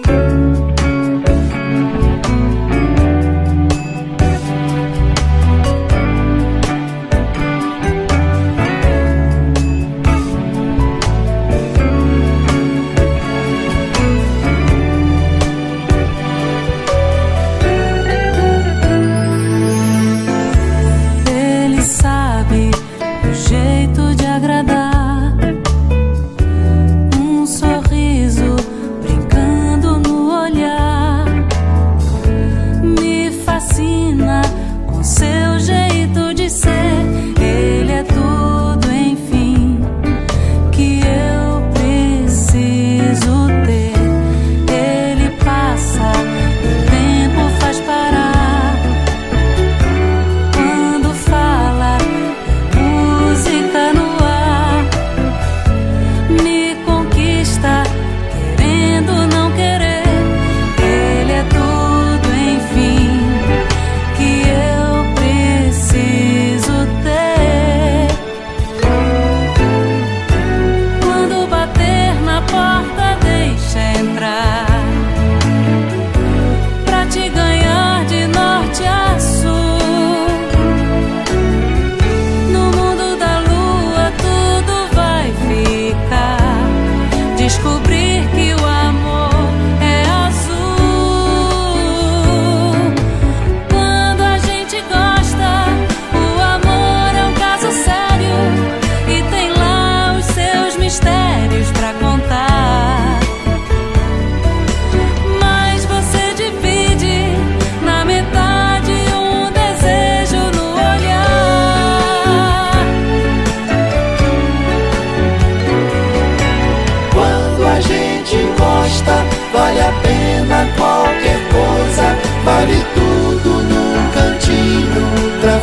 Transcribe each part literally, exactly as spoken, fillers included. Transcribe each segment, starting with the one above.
Vale a pena qualquer coisa, vale tudo num cantinho pra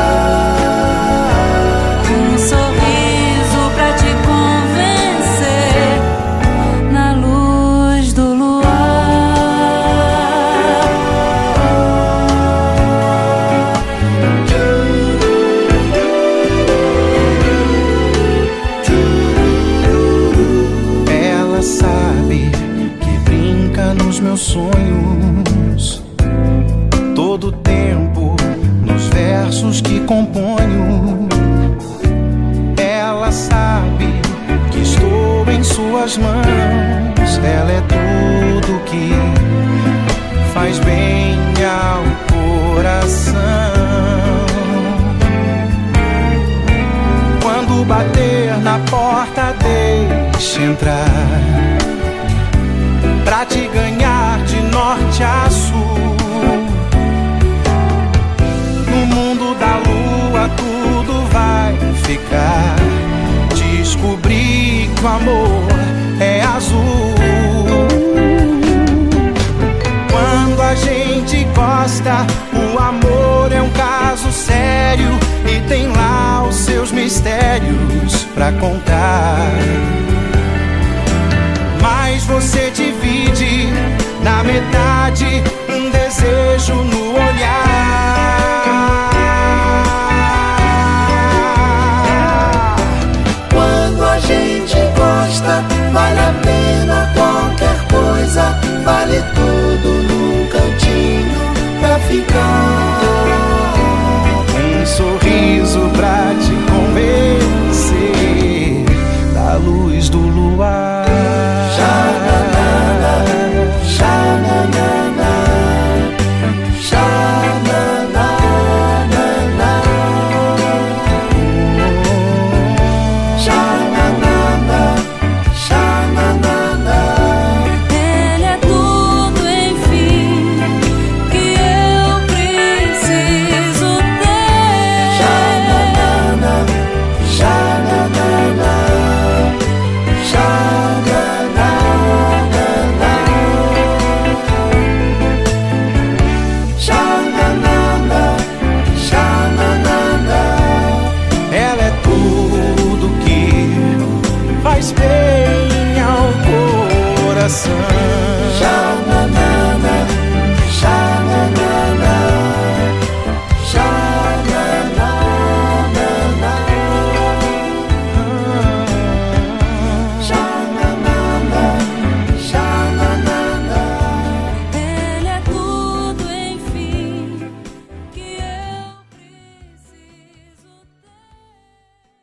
ficar. Um sorriso pra te convencer na luz do luar. Ela sabe nos meus sonhos, todo tempo nos versos que componho. Ela sabe que estou em suas mãos. Ela é tudo que faz bem ao coração. Quando bater na porta, deixe entrar, pra te ganhar de norte a sul. No mundo da lua tudo vai ficar. Descobri que o amor é azul. Quando a gente gosta, o amor é um caso sério e tem lá os seus mistérios pra contar. Mas você divide na metade um desejo no olhar. Quando a gente gosta, vale a pena qualquer coisa, vale tudo num cantinho pra ficar. Um sorriso pra te convencer da luz do luar. Faz bem ao coração.